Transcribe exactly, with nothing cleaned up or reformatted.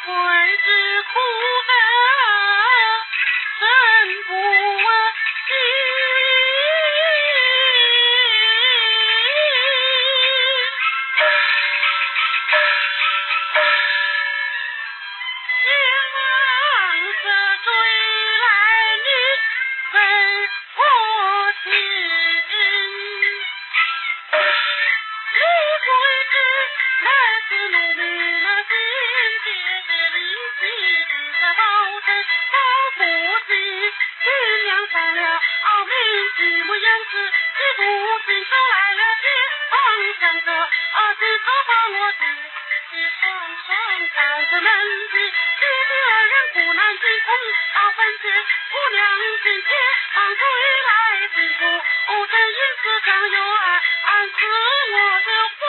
会知苦得真不惜。望着追来你为我情，李桂枝乃是农民那心结的力气，在包城保不齐，新娘上了傲名举目言辞，一步进手来了解方向着，啊这个把我的一双双开着门闭。弟弟二人苦难尽空到分界，姑娘心切忙归来辛苦，无真因此常有爱，暗自我的